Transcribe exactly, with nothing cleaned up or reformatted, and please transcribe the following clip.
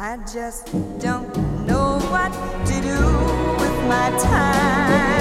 I just don't know what to do with my time.